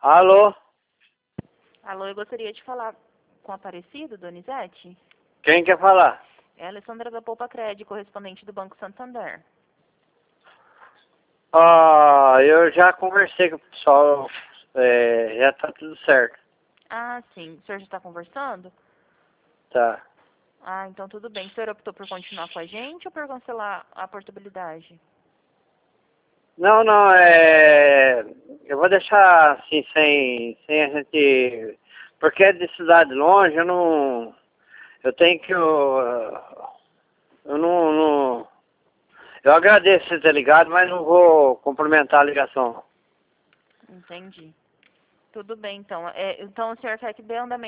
Alô? Alô, eu gostaria de falar com o Aparecido, Donizete? Quem quer falar? É a Alessandra da Poupa Cred, correspondente do Banco Santander. Eu já conversei com o pessoal, já tá tudo certo. Ah, sim. O senhor já está conversando? Tá. Ah, então tudo bem. O senhor optou por continuar com a gente ou por cancelar a portabilidade? Não, não, eu vou deixar assim, sem a gente... Porque é de cidade longe, eu tenho que... Eu não... Eu agradeço você ter ligado, mas não vou complementar a ligação. Entendi. Tudo bem, então. Então o senhor quer que dê andamento